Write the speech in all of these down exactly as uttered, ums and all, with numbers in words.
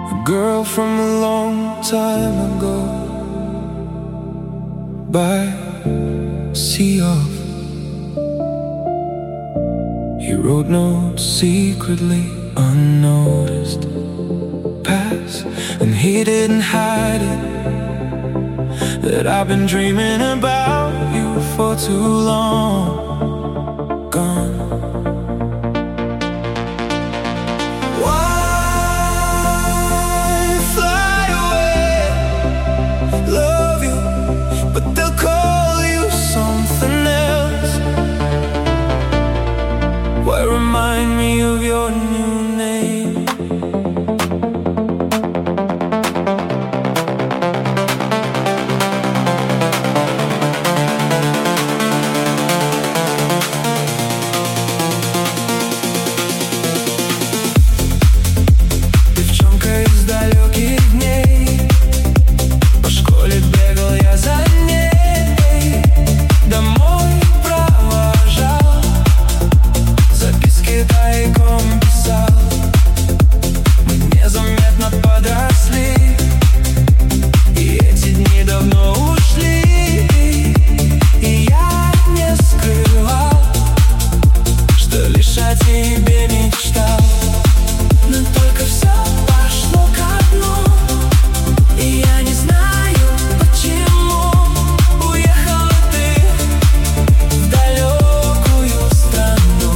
A girl from a long time ago, by sea of. He wrote notes secretly, unnoticed, past, and he didn't hide it, that I've been dreaming about you for too long. Gone. Remind me of your new name. Девчонка из далеких дней, по школе бегал я за ней, домой провожал, записки тайком писал. Мы незаметно подросли, и эти дни давно ушли, и я не скрывал, что лишь о тебе мечтал. Но только все пошло ко дну, и я не знаю, почему уехала ты в далекую страну.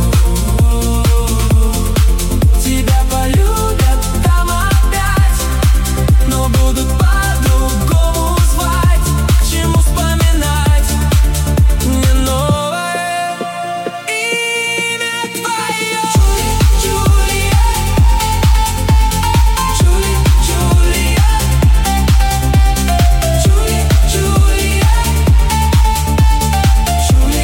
Тебя полюбят там опять, но будут по-другому звать. К чему вспоминать мне новое имя твое? Джулия, Джули, Джулия, Джули, Джулия, Джули.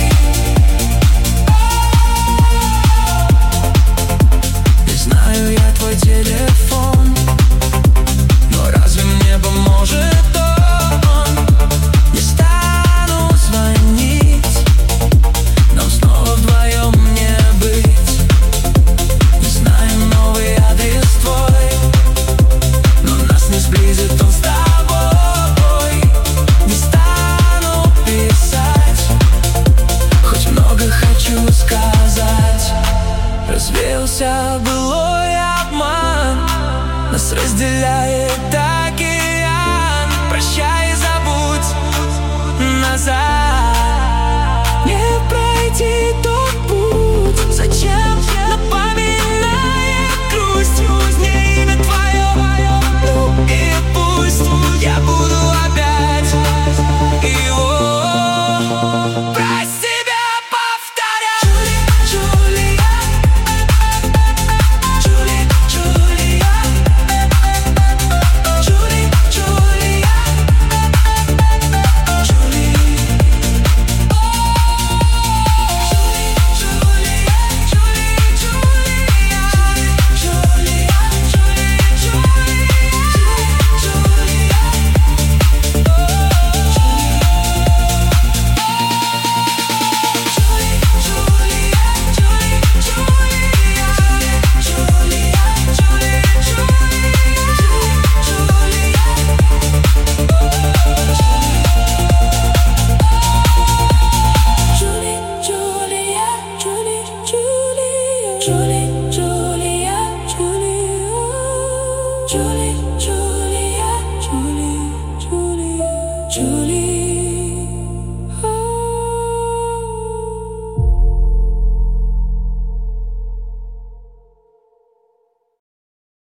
Не знаю я твой телефон, но разве мне поможет он? Не стану звонить, нам снова вдвоем не быть. Не знаем новый адрес твой, но нас не сблизит он с тобой. Не стану писать, хоть много хочу сказать. Развеялся былой обман, нас разделяет океан. Прощай и забудь назад, не пройти то.